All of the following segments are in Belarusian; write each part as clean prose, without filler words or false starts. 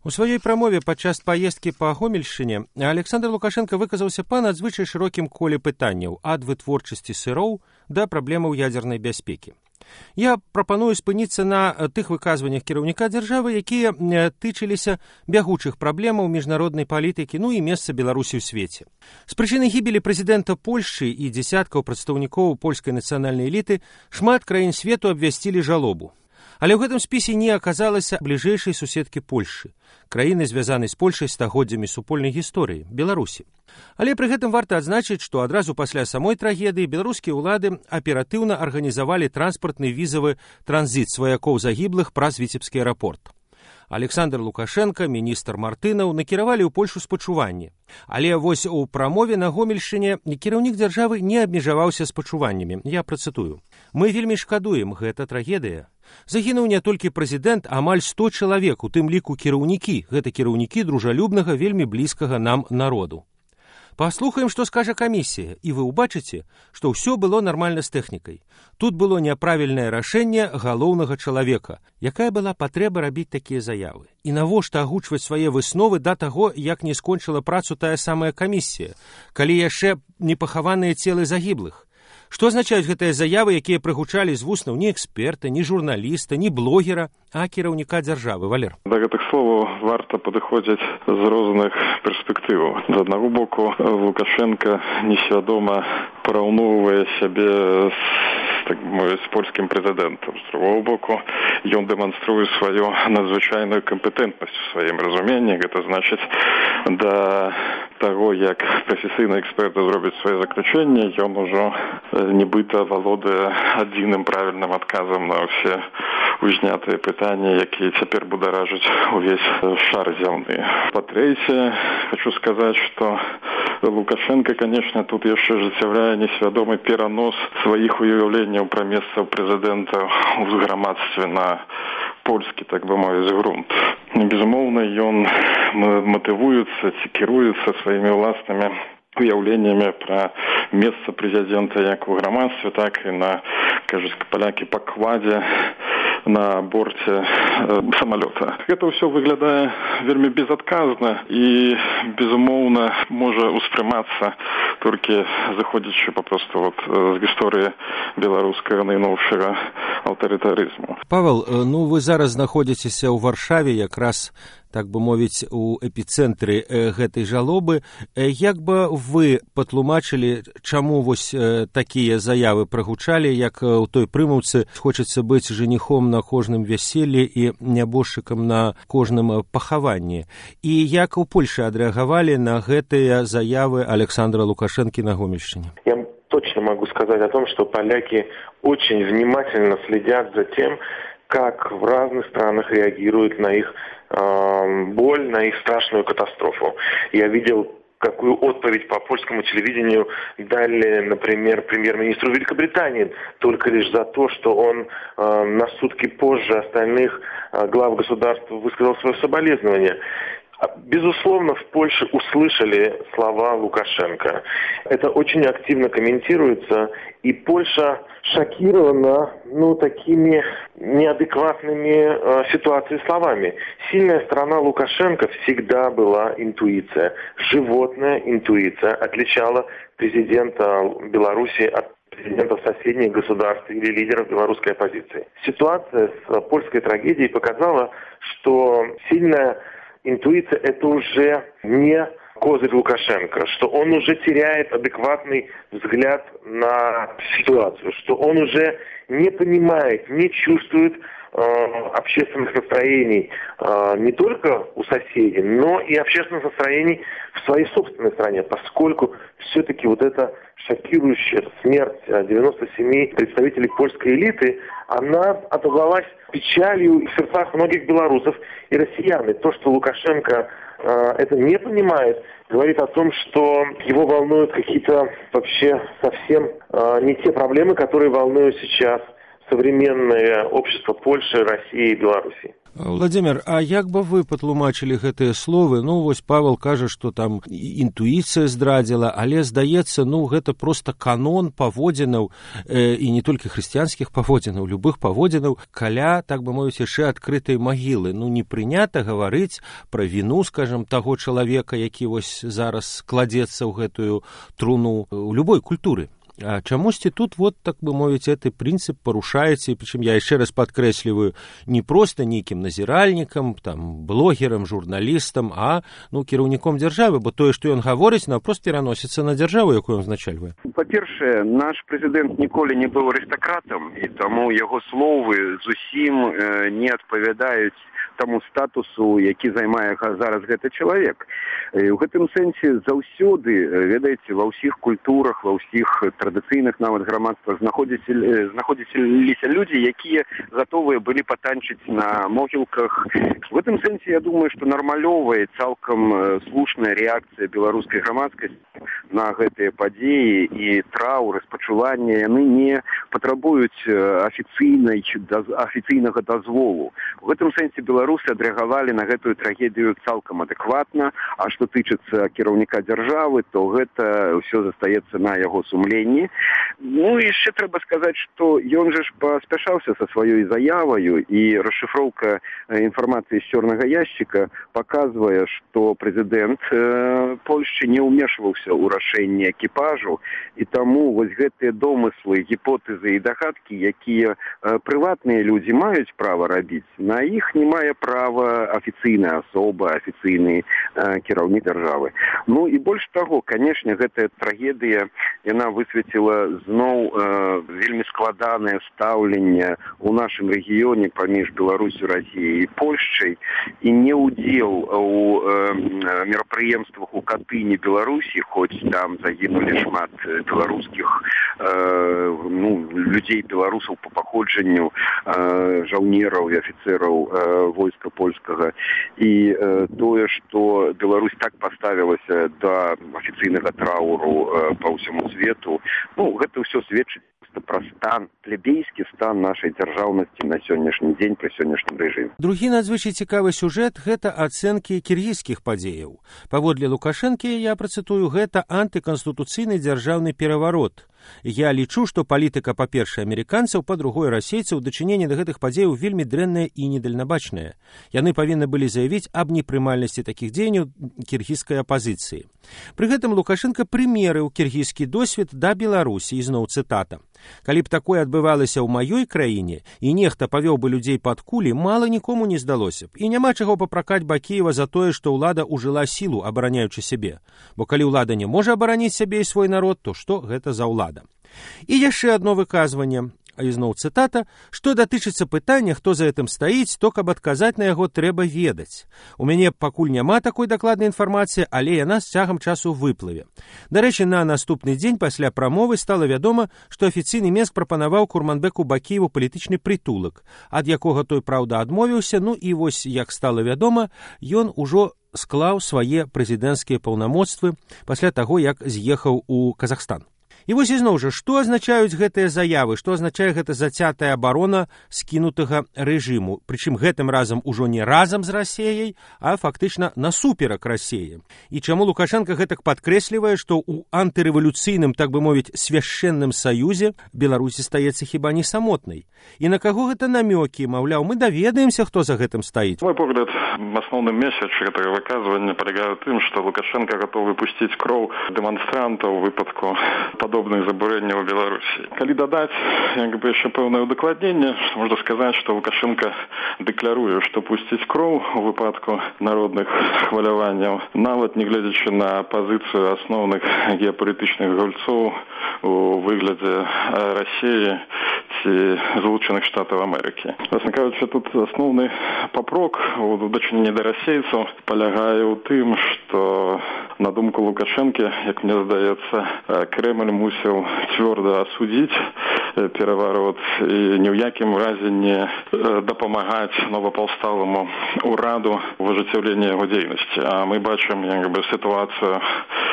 У сваёй прамове падчас паездкі па Гомельшчыне Александр Лукашенко выказаўся па надзвычай шырокім коле пытанняў ад вытворчасці сыроў да праблемаў ядзернай бяспекі. Я прапаную спыніцца на тых выказваннях кіраўніка дзяржавы, якія тычыліся бягучых праблемаў міжнароднай палітыкі, і месца Беларусі ў свеце. З прычыны гібелі прэзідэнта Польшчы і дзясяткаў прадстаўнікоў польскай нацыянальнай эліты шмат краін свету абвясцілі жалобу. Але ў гэтым спісе не аказалася бліжэйшай суседкі Польшчы, краіны, звязанай з Польшай стагоддзямі супольнай гісторыі, Беларусі. Але пры гэтым варта адзначыць, што адразу пасля самой трагедыі беларускія ўлады аператыўна арганізавалі транспартны візавы транзіт сваякоў загіблых праз Віцебскі аэрапорт. Александр Лукашенко, міністр Мартынаў накіравалі ў Польшу спачуванне. Але вось у прамове на Гомельшчыне кіраўнік дзяржавы не абмежаваўся спачуваннямі. Я працытую. «Мы вельмі шкадуем, гэта трагедыя. Загінуў не толькі прэзідэнт, амаль 100 чалавек, у тым ліку кіраўнікі. Гэта кіраўнікі дружалюбнага, вельмі блізкага нам народу. Паслухаем, што скажа камісія, і вы ўбачыце, што ўсё было нармальна з тэхнікай. Тут было няправільнае рашэнне галоўнага чалавека. Якая была патрэба рабіць такія заявы? І навошта агучваць свае высновы да таго, як не скончыла працу тая самая камісія, калі яшчэ не пахаваныя целы загіблых? Што азначаюць гэтыя заявы, якія прыгучалі з вуснаў ні эксперта, ні журналіста, ні блогера, а кіраўніка дзяржавы? Валер. Да гэтых словаў варта падыходзіць з розных перспектываў. З аднаго боку, Лукашенко несвядома параўноўвае сябе з польскім прэзідэнтам. З другого боку, ён дэманструе сваю надзвычайную кампетэнтнасць у сваім разуменні. Гэта значыць, да таго, як прафесійны эксперт зробіць свае заключэнні, ён ужо нібыта валодае адзіным правільным адказам на ўсе узнятыя пытанні, якія цяпер бударажаць увесь шар зямны. Па-трэцяе, хочу сказаць, што Лукашенко, конечно, тут яшчэ ажыццяўляе несвядомы перанос сваіх уяўленняў пра месца прэзідэнта ў грамадстве на польскі, так бы мовіць, грунт. Безумоўна, ён матывуецца ці кіруецца сваімі ўласнымі уяўленнямі пра месца прэзідэнта як у грамадстве, так і на, кажуць палякі, пакладзе на борце самалёта. Гэта ўсё выглядае вельмі безадказна і, безумоўна, можа ўспрымацца толькі заходзячы папросту з гісторыі беларускага найноўшага аўтарытарызму. Павел, вы зараз знаходзіцеся ў Варшаве, якраз, так бы мовіць, у эпіцэнтры гэтай жалобы. Як бы вы патлумачылі, чаму вось такія заявы прагучалі, як у той прымаўцы хочацца быць жаніхом на кожным вяселлі і нябожчыкам на кожным пахаванні? І як у Польшы адрэагавалі на гэтыя заявы Александра Лукашенко на Гомельщине? Я точно могу сказать о том, что поляки очень внимательно следят за тем, как в разных странах реагируют на их боль, на их страшную катастрофу. Я видел, какую отповедь по польскому телевидению дали, например, премьер-министру Великобритании, только лишь за то, что он на сутки позже остальных глав государства высказал свое соболезнование. Безусловно, в Польше услышали слова Лукашенко. Это очень активно комментируется, и Польша шокирована, такими неадекватными ситуацией словами. Сильная сторона Лукашенко всегда была интуиция. Животная интуиция отличала президента Беларуси от президентов соседних государств или лидеров белорусской оппозиции. Ситуация с польской трагедией показала, что сильная интуиция – это уже не козырь Лукашенко, что он уже теряет адекватный взгляд на ситуацию, что он уже не понимает, не чувствует общественных настроений не только у соседей, но и общественных настроений в своей собственной стране, поскольку все-таки вот эта шокирующая смерть 97 представителей польской элиты, она отозвалась печалью в сердцах многих белорусов и россиян. И то, что Лукашенко это не понимает, говорит о том, что его волнуют какие-то вообще совсем не те проблемы, которые волнуют сейчас современное общество Польши, России и Беларуси. Владимир, а як бы вы патлумачылі гэтыя словы? Ну, вось Павел кажа, што там інтуіцыя здрадзіла, але, здаецца, ну, гэта проста канон паводзінаў, і не толькі хрысціянскіх паводзінаў, любых паводзінаў, каля, так бы мовіць, яшчэ адкрытай магілы. Ну, не прынята гаварыць пра віну, скажам, таго чалавека, які вось зараз кладзецца ў гэтую труну ў любой культуры. А чамусьці тут, вот, так бы мовіць, гэты прынцып парушаецца, і прычым я яшчэ раз падкрэсліваю, не проста нейкім назіральнікам, там, блогерам, журналістам, а, ну, кіраўніком дзяржавы, бо тое, што ён гаворыць, напрост пераносіцца на дзяржаву, якую ён узначальвае. Па-першае, наш прэзідэнт ніколі не быў арыстакратам, і таму яго словы зусім не адпавядаюць таму статусу, які займае зараз гэты чалавек. У гэтым сэнсе заўсёды, ведаеце, ва ўсіх культурах, ва ўсіх традыцыйных нават грамадствах знаходзіліся людзі, якія гатовыя былі патанчыць на могілках. У гэтым сэнсе, я думаю, што нармалёвая, цалкам слушная рэакцыя беларускай грамадскасці на гэтыя падзеі і траўр, спачування, яны не патрабуюць афіцыйнага дазволу. У гэтым сэнсе беларусы адрэагавалі на гэтую трагедыю цалкам адэкватна, а што тычыцца кіраўніка дзяржавы, то гэта ўсё застаецца на яго сумленні. Ну і яшчэ трэба сказаць, што ён жа ж паспяшаўся са сваёй заяваю, і расшыфроўка інфармацыі з чорнага яшчыка паказвае, што прэзідэнт Польшчы не ўмешваўся ў рашэнне экіпажу, і таму вось гэтыя домыслы, гіпотэзы і дагадкі, якія прыватныя людзі маюць права рабіць, на іх не мае права афіцыйная асоба, афіцыйны кіраўнік дзяржавы. Ну і больш таго, канешне, гэтая трагедыя, яна высветліла зноў вельмі складанае стаўленне ў нашым рэгіёне паміж Беларусю, Расіяй і Польшчай, і не ўдзел у мерапрыемствах у Катыні, Беларусі, хоць там загінулі шмат беларускіх людзей, беларусаў па паходжанню, жаўнераў і афіцэраў войска польскага. І тое, што Беларусь так паставілася да афіцыйнага траўру па ўсяму свету, ну, гэта ўсё сведчыць пра стан, плебейскі стан нашай дзяржаўнасці на сённяшні дзень пры сённяшнім рэжыме. Другі надзвычай цікавы сюжэт – гэта ацэнкі кіргізскіх падзеяў. Паводле Лукашэнкі, я працытую, гэта антыканстытуцыйны дзяржаўны пераварот. Я лічу, што палітыка, па-першае, амерыканцаў, па-другое, расейцаў, дачыненне да гэтых падзеяў вельмі дрэннае і недальнабачнае. Яны павінны былі заявіць аб непрымальнасці такіх дзеянняў кіргізскай апазіцыі. Пры гэтым Лукашенко прымерыў кіргізскі досвед да Беларусі, ізноў цытата. Калі б такое адбывалася ў маёй краіне, і нехта павёў бы людзей пад кулі, мала нікому не здалося б. І няма чаго папракаць Бакіева за тое, што ўлада ўжыла сілу, абараняючы сябе. Бо калі ўлада не можа абараніць сябе і свой народ, то што гэта за ўлада? І яшчэ адно выказванне, ізноў цытата, што датычыцца пытання, хто за гэтым стаіць, то каб адказаць на яго трэба ведаць. У мяне пакуль няма такой дакладнай інфармацыі, але яна з цягам часу выплыве. Дарэчы, на наступны дзень пасля прамовы стала вядома, што афіцыйны Мінск прапанаваў Курманбеку Бакіеву палітычны прытулак, ад якога той, праўда, адмовіўся, ну і вось, як стала вядома, ён ужо склаў свае прэзідэнцкія паўнамоцтвы пасля таго, як з'ехаў у Казахстан. І вось ізноў жа, што азначаюць гэтыя заявы, што азначае гэта зацятая абарона скінутага рэжыму, прычым гэтым разам ужо не разам з Расіяй, а фактычна насуперак Расіі. І чаму Лукашенко гэтак падкрэслівае, што ў антырэвалюцыйным, так бы мовіць, свяшчэнным саюзе Беларусі стаецца хіба не самотнай. І на каго гэта намёкі, маўляў, мы даведаемся, хто за гэтым стаіць. Мой погляд, асноўным месяц гэтага выказвання палягае ў тым, што Лукашенко гатовы пусціць кроў дэманстрантаў у выпадку падобных забурэнняў у Беларусі. Калі дадаць яшчэ пэўнае ўдакладненне, можна сказаць, што Лукашенко дэкляруе, што пусціць кроў у выпадку народных хваляванняў, нават не гледзячы на пазіцыю асноўных геапалітычных гульцоў у выглядзе Расіі ці Злучаных Штатаў Амерыкі. Власна кажучы, тут асноўны папрок у дачыненні да расейцаў палягае ў тым, што на думку Лукашэнкі, як мне здаецца, Кремль мусіў цвёрда асудзіць пераварот і ні ў якім разе не дапамагаць новапаўсталаму ўраду ў ажыццяўленні яго дзейнасці. А мы бачым сітуацыю,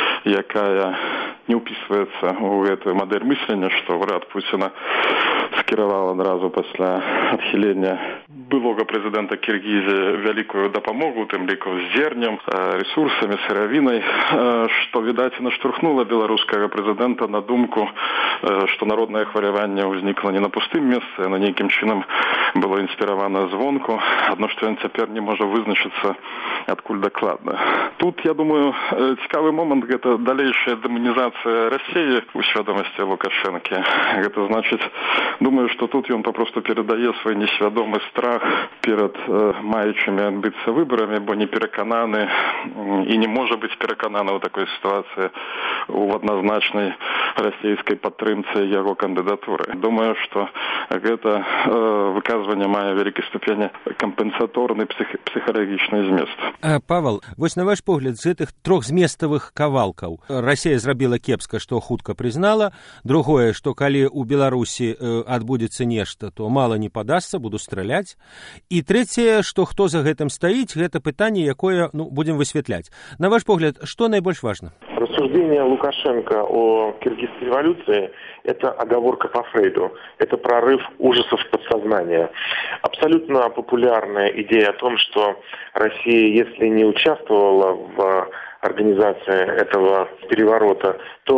якая не ўпісваецца ў гэтую мадэль мыслення, што ўрад Пуціна скіраваў адразу пасля адхілення былога прэзідэнта Кіргізіі вялікую дапамогу, тым ліку з зернем, ресурсамі, сыравінай, што, відаць, наштурхнула беларускага прэзідэнта на думку, што народнае хваляванне ўзнікла не на пустым месцы, а на нейкім чынам было інспіравана звонку, адно што ён цяпер не можа вызначыцца адкуль дакладна. Тут, я думаю, цікавы момант – гэта далейшая дэманізацыя Расіі у свядомасці Лукашэнкі. Гэта значыць, думаю, што тут ён папросту перадае свой несвядомы страх перад маючымі адбыцца выбарамі, бо не перакананы і не можа быць перакананы ў такой сітуацыі у адназначнай расійскай падтрымцы яго кандыдатуры. Думаю, што гэта выказванне мае вялікай ступені кампенсаторны псіхалагічны змест. Павел, вось на ваш погляд, з гэтых трох зместавых кавалкаў Расія зрабіла кепска, што хутка прызнала, другое, што калі ў Беларусі адбудзецца нешта, то мала не падасца, буду страляць, і трэцяе, што хто за гэтым стаіць, гэта пытанне, якое будзем высвятляць. На ваш погляд, что наибольш важно? Рассуждение Лукашенко о киргизской революции – это оговорка по Фрейду, это прорыв ужасов подсознания. Абсолютно популярная идея о том, что Россия, если не участвовала в организации этого переворота,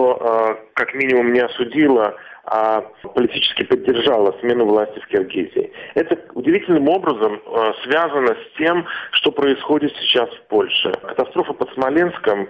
то как минимум не осудила, а политически поддержала смену власти в Киргизии. Это удивительным образом связано с тем, что происходит сейчас в Польше. Катастрофа под Смоленском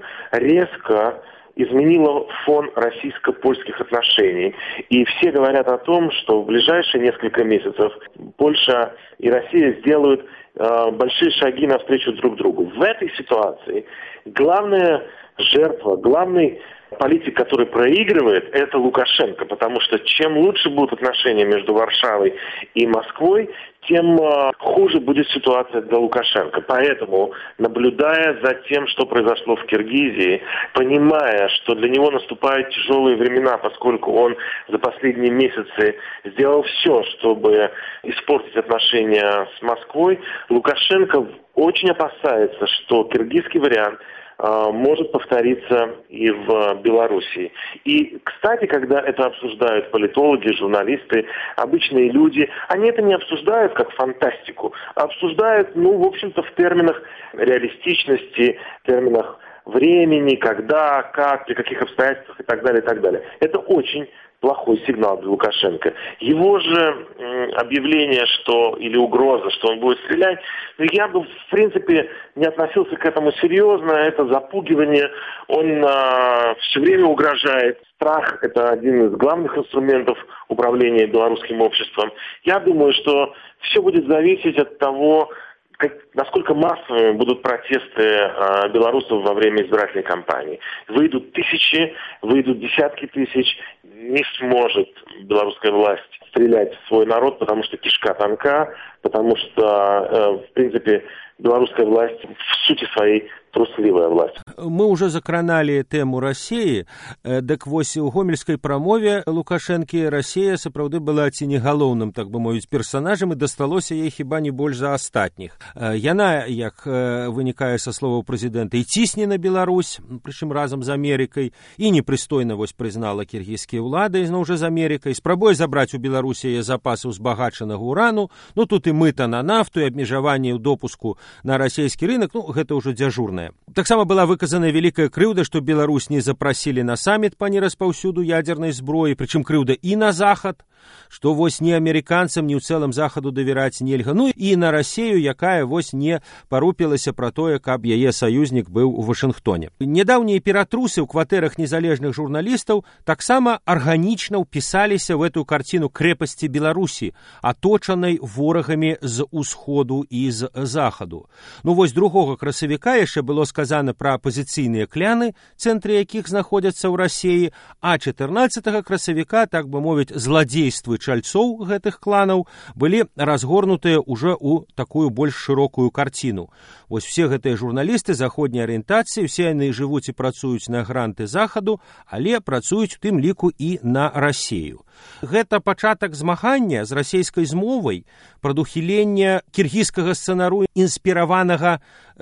резко изменила фон российско-польских отношений. И все говорят о том, что в ближайшие несколько месяцев Польша и Россия сделают большие шаги навстречу друг другу. В этой ситуации главная жертва, главный политик, который проигрывает, это Лукашенко, потому что чем лучше будут отношения между Варшавой и Москвой, тем хуже будет ситуация для Лукашенко. Поэтому, наблюдая за тем, что произошло в Киргизии, понимая, что для него наступают тяжелые времена, поскольку он за последние месяцы сделал все, чтобы испортить отношения с Москвой, Лукашенко очень опасается, что киргизский вариант может повториться и в Белоруссии. И, кстати, когда это обсуждают политологи, журналисты, обычные люди, они это не обсуждают как фантастику, а обсуждают, в общем-то, в терминах реалистичности, в терминах времени, когда, как, при каких обстоятельствах и так далее, и так далее. Это очень плохой сигнал для Лукашенко. Его же объявление, или угроза, что он будет стрелять, я бы, в принципе, не относился к этому серьезно. Это запугивание, он все время угрожает. Страх – это один из главных инструментов управления белорусским обществом. Я думаю, что все будет зависеть от того, насколько массовыми будут протесты белорусов во время избирательной кампании. Выйдут тысячи, выйдут десятки тысяч. Не сможет белорусская власть стрелять в свой народ, потому что кишка тонка, потому что, в принципе, белорусская власть в сути своей трусливая власть. Мы уже закраналі тэму Расіі, дык вось у гомельскай прамове Лукашэнкі Расія сапраўды была ці не галоўным, так бы мовіць, персанажам, і дасталося ей хіба не больш за астатніх. Яна, як вынікае са словаў прэзідэнта, і цісне на Беларусь, прычым разам з Амерыкай, і непрыстойна вось прызнала кіргізскія ўлады ізноў жа з Амерыкай, спрабуе забраць у Беларусі яе запасы збагачанага ўрану, тут і мыта на нафту, і абмежаванне ў допуску на расійскі рынок, гэта ўжо дзяжурнае. Таксама была выказана вялікая крыўда, што Беларусь не запрасілі на саміт па нераспаўсюду ядзернай зброі, прычым крыўда і на захад, што вось ні амерыканцам, ні ў цэлым захаду давяраць нельга, і на Расію, якая вось не парупілася пра тое, каб яе саюзнік быў у Вашынгтоне. Нядаўнія ператрусы ў кватэрах незалежных журналістаў таксама арганічна ўпісаліся ў эту карціну крэпасці Беларусі, аточанай ворагамі з усходу і з захаду. Вось 2 красавіка яшчэ было сказано пра апазіцыйныя кляны, цэнтры якіх знаходзяцца ў Расіі, а 14 красавіка, так бы мовіць, зладзействы чальцоў гэтых кланаў былі разгорнутыя ўжо ў такую больш шырокую карціну. Вось все гэтыя журналісты заходняй арыентацыі, все яны жывуць і працуюць на гранты захаду, але працуюць у тым ліку і на Расію. Гэта пачатак змагання з расійскай змовай, прадухілення кіргізскага сцэнару, інспіраванага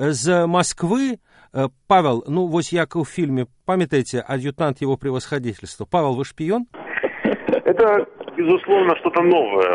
з Москвы. Павел, вось як у фильме, памятаеце, адъютант его превосходительства. Павел, вы шпион? Это Безусловно, что-то новое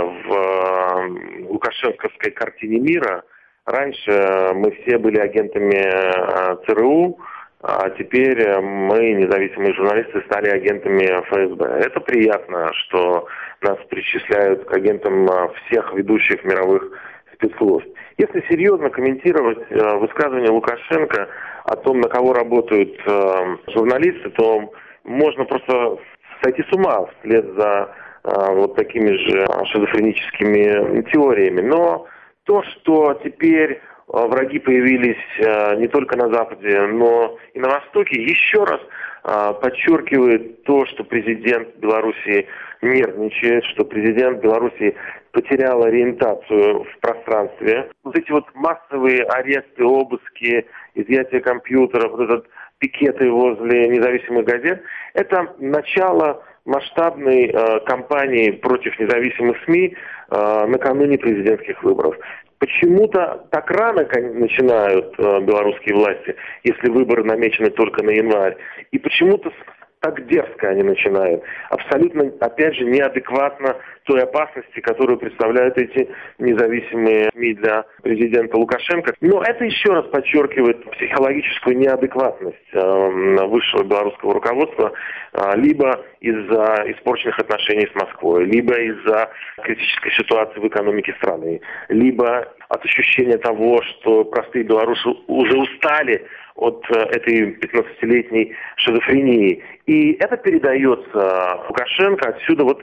в лукашенковской картине мира. Раньше мы все были агентами ЦРУ, а теперь мы, независимые журналисты, стали агентами ФСБ. Это приятно, что нас причисляют к агентам всех ведущих мировых спецслужб. Если серьезно комментировать высказывание Лукашенко о том, на кого работают журналисты, то можно просто сойти с ума вслед за вот такими же шизофреническими теориями. Но то, что теперь враги появились не только на Западе, но и на Востоке, еще раз подчеркивает то, что президент Беларуси нервничает, что президент Беларуси потерял ориентацию в пространстве. Вот эти вот массовые аресты, обыски, изъятие компьютеров, вот этот пикеты возле независимых газет, это начало масштабной кампании против независимых СМИ накануне президентских выборов. Почему-то так рано начинают белорусские власти, если выборы намечены только на январь. И почему-то так дерзко они начинают. Абсолютно, опять же, неадекватно той опасности, которую представляют эти независимые СМИ для президента Лукашенко. Но это еще раз подчеркивает психологическую неадекватность высшего белорусского руководства либо из-за испорченных отношений с Москвой, либо из-за критической ситуации в экономике страны, либо от ощущения того, что простые белорусы уже устали от этой 15-летней шизофрении. И это передается Лукашенко. Отсюда вот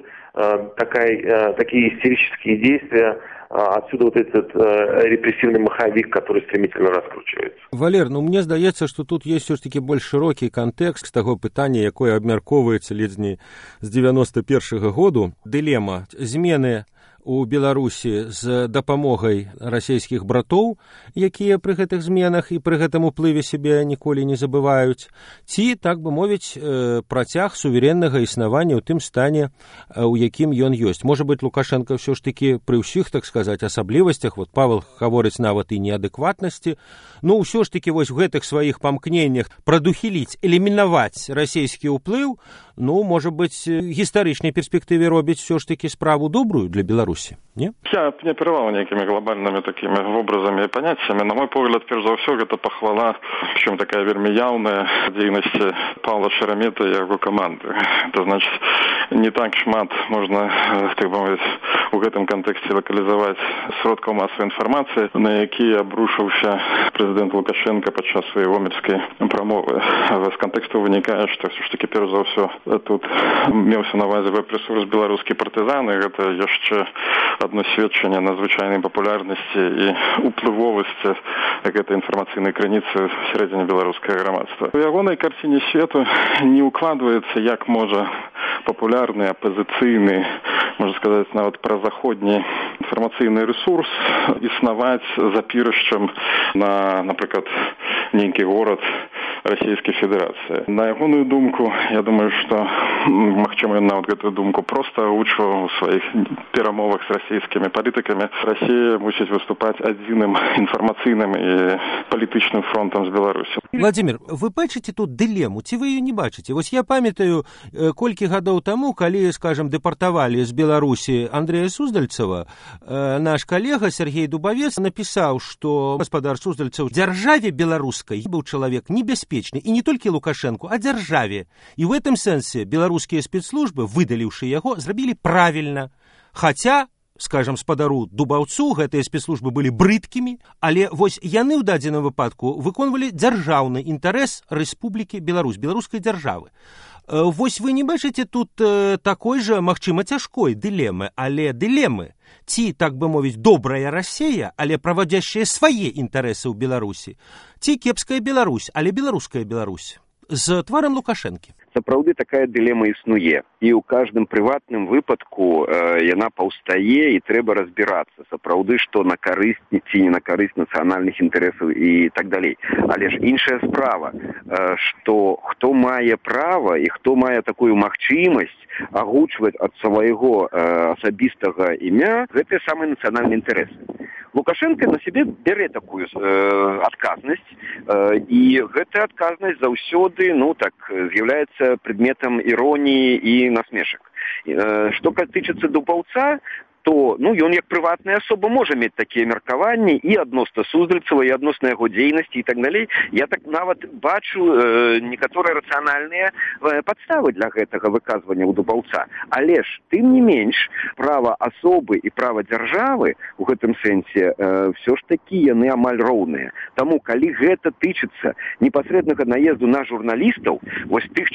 такие истерические действия, отсюда вот этот репрессивный маховик, который стремительно раскручивается. Валер, мне здаецца, што тут есть все ж таки больш шырокі кантэкст таго пытання, якое абмяркоўваецца ледзь не з 91-го году. Дылема змены у Беларусі з дапамогай расійскіх братоў, якія пры гэтых зменах і пры гэтым уплыве сябе ніколі не забываюць, ці, так бы мовіць, працяг суверэннага існавання ў тым стане, у якім ён ёсць. Можа быць, Лукашенко ўсё ж такі пры ўсіх, так сказаць, асаблівасцях, вот Павел гаворыць нават і неадэкватнасці, ўсё ж такі вось у гэтых сваіх памкненнях прадухіліць, элімінаваць расійскі ўплыў, можа быць, гістарычнай перспектыве робіць ўсё ж такі справу добрую для Беларусі. Не? Я б не оперировал некими глобальными такими образами и понятиями. На мой погляд, прежде всего, это похвала, причем такая вельми явная, деятельности Павла Шеремета и его команды. Это значит, не так шмат можно, так бы мовить, в этом контексте локализовать сродков массовой информации, на які обрушился президент Лукашенко подчас своей гомельской промовы. З контексту виникає, що все ж таки, перш за все, тут мелся на увазі веб-ресурс «Белорусские партизаны». Это еще одно сведчення надзвичайної популярності і уплывовості этой інформаційної криниці всередині білоруського громадства. У ягоній картині світу не укладывается, як може популярний, опозиційний, можна сказати, навіть прозаходній інформаційний ресурс існувати запірищем на, наприклад, нейкий город Російської Федерації. На ягоную думку, я думаю, що, магчыма, ён нават гэтую думку просто агучваў у сваіх перамовах з расійскімі палітыкамі. Расія мусіць выступаць адзіным інфармацыйным і палітычным фронтам з Беларусі. Владимир, вы бачыце тут дылему, ці вы её не бачыце? Вось я памятаю, колькі гадоў таму, калі, скажем, дэпартавалі з Беларусі Андрэя Суздальцева, наш калега Сергей Дубавец напісаў, што гаспадар Суздальцев дзяржаве беларускай быў чалавек небяспечны, і не толькі Лукашенко, а дзяржаве. І в этом сэнсе беларускія спецслужбы, выдаліўшы яго, зрабілі правільна. Хаця, скажем, спадару Дубаўцу, гэтыя спецслужбы былі брыдкімі, але вось яны ў дадзеным выпадку выконвалі дзяржаўны інтарэс Рэспублікі Беларусь, беларускай дзяржавы. Вось вы не бачыце тут такой жа, магчыма, цяжкой дылемы, але дылемы. Ці, так бы мовіць, добрая Расія, але правадзящая свае інтарэсы ў Беларусі, ці кепская Беларусь, але беларуская Беларусь з тварам Лукашэнкі. Сапраўды такая дылема існуе. І ў каждым прыватным выпадку яна паўстае і трэба разбірацца. Сапраўды, што на карысць ці не на карысць нацыянальных інтарэсаў і так далей. Але ж іншая справа, што хто мае права і хто мае такую магчымасць агучваць ад свайго асабістага імя гэтыя самыя нацыянальныя інтарэсы. Лукашенко на сябе бярэ такую адказнасць, і гэтая адказнасць заўсёды з'яўляецца прадметам іроніі і насмешак. Што тычыцца Дубаўца, то ён як прыватная асоба можа мець такія меркаванні і адносна Суздальцева, і адносна яго дзейнасці і так далей. Я так нават бачу некаторыя рацыянальныя падставы для гэтага выказвання ў Дубаўца. Але ж, тым не менш, права асобы і права дзяржавы у гэтым сэнсе ўсё ж такі яны амаль роўныя. Таму, калі гэта тычыцца непасрэднага наезду на журналістаў, вось тых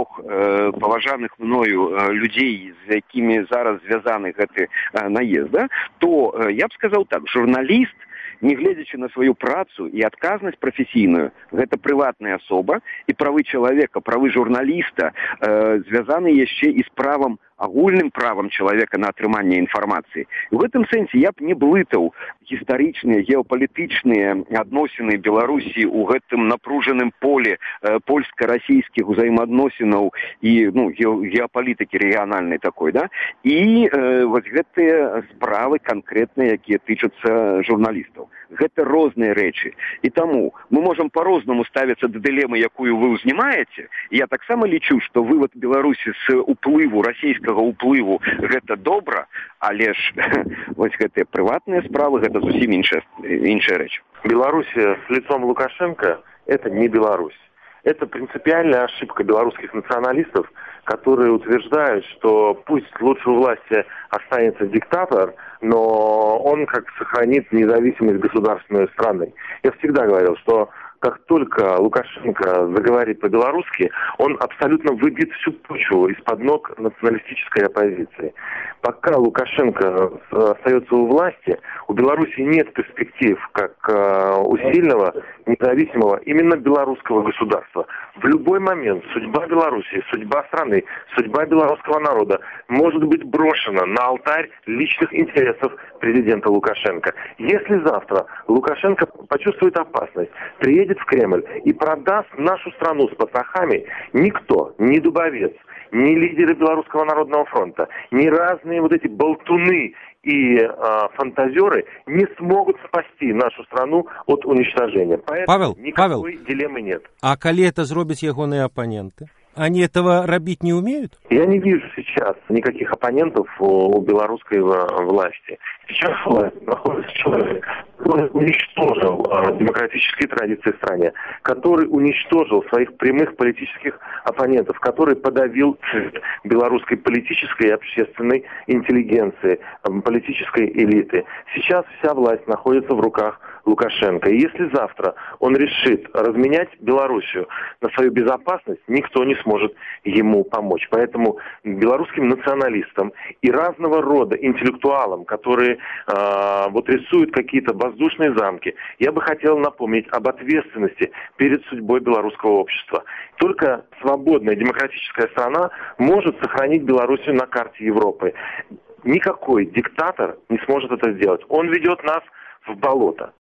4 паважаных мною людзей, з якімі зараз звязаны гэты наезда, то я б сказаў так, журналіст, не гледзячы на сваю працу і адказнасць прафесійную, гэта прыватная асоба, і правы чалавека, правы журналіста звязаны яшчэ і з правам, агульным правам чалавека на атрыманне інфармацыі. У гэтым сэнсе я б не блытаў гістарычныя, геапалітычныя адносіны Беларусі ў гэтым напружаным поле польска-расійскіх узаемаадносінаў і геапалітыкі рэгіянальнай такой, да? І вось гэтыя справы канкрэтныя, якія тычацца журналістаў. Гэта розныя рэчы. І таму мы можам па-рознаму ставіцца да дылемы, якую вы ўзнімаеце. Я таксама лічу, што вывод Беларусі з уплыву, расійскага уплыву, гэта добра, але ж вось гэтыя прыватныя справы, гэта зусім іншая рэч. Белоруссия с лицом Лукашенко – это не Беларусь. Это принципиальная ошибка белорусских националистов, которые утверждают, что пусть лучше у власти останется диктатор, но он как сохранит независимость государственной страны. Я всегда говорил, что как только Лукашенко заговорит по-белорусски, он абсолютно выбьет всю почву из-под ног националистической оппозиции. Пока Лукашенко остается у власти, у Беларуси нет перспектив как у сильного, независимого, именно белорусского государства. В любой момент судьба Беларуси, судьба страны, судьба белорусского народа может быть брошена на алтарь личных интересов президента Лукашенко. Если завтра Лукашенко почувствует опасность, приедет в Кремль и продаст нашу страну с потрохами, никто, ни Дубовец, ни лидеры Белорусского народного фронта, ни разные вот эти болтуны и фантазеры не смогут спасти нашу страну от уничтожения. Поэтому никакой дилеммы нет. А коли это зробят ягоные оппоненты? Они этого робить не умеют? Я не вижу сейчас никаких оппонентов у белорусской власти. Сейчас находится человек, который уничтожил демократические традиции в стране, который уничтожил своих прямых политических оппонентов, который подавил белорусской политической и общественной интеллигенции, политической элиты. Сейчас вся власть находится в руках Лукашенко. И если завтра он решит разменять Белоруссию на свою безопасность, никто не сможет ему помочь. Поэтому белорусским националистам и разного рода интеллектуалам, которые рисуют какие-то воздушные замки, я бы хотел напомнить об ответственности перед судьбой белорусского общества. Только свободная демократическая страна может сохранить Белоруссию на карте Европы. Никакой диктатор не сможет это сделать. Он ведет нас в болото.